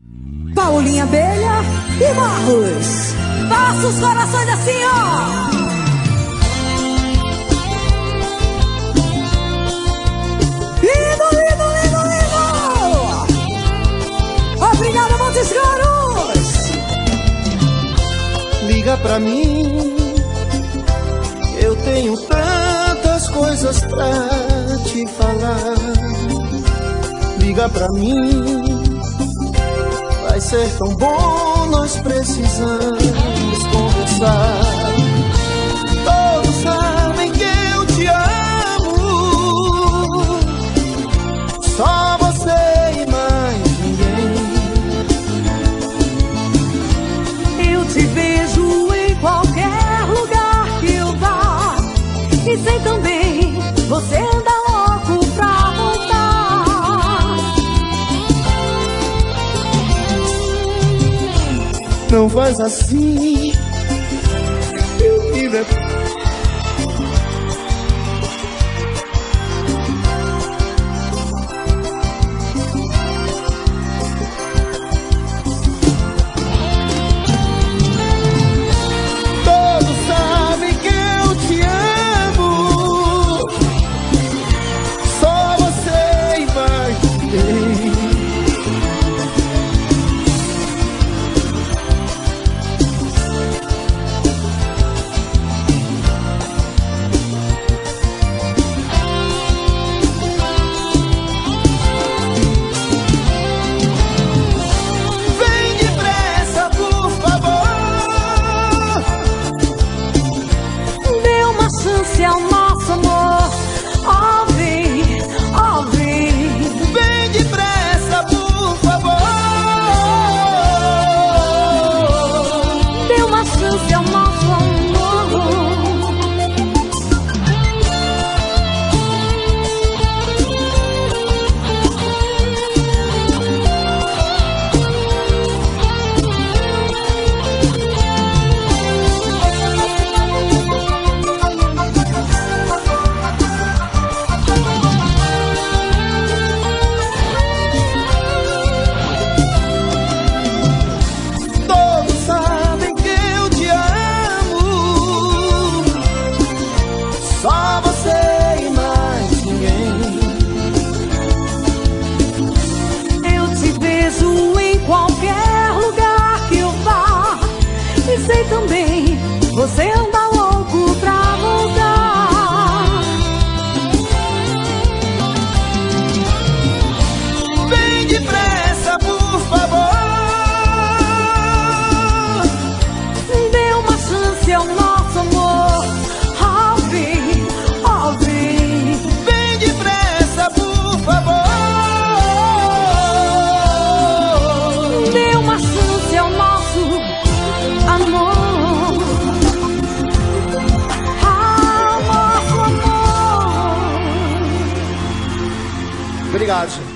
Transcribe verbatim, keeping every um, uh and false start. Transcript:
Paulinha Abelha e Marros. Faça os corações assim, ó. Lindo, lindo, lindo, lindo. Obrigada, Montes Claros. Liga pra mim, eu tenho tantas coisas pra te falar. Liga pra mim, vai ser tão bom, nós precisamos conversar. Todos sabem que eu te amo, só você e mais ninguém. Eu te vejo em qualquer lugar que eu vá, e sei também, você anda louco pra voltar. Não faz assim, eu me lembro. Todos sabem que eu te amo, só você e mais ninguém. Ao nosso amor, ó vem, ó vem. Vem depressa, por favor. Dê uma chance ao nosso amor. Só você e mais ninguém. Eu te vejo em qualquer lugar que eu vá, e sei também, você anda louco pra voltar. Vem depressa, por favor. Dê uma chance ao nosso amor. Obrigado, gente.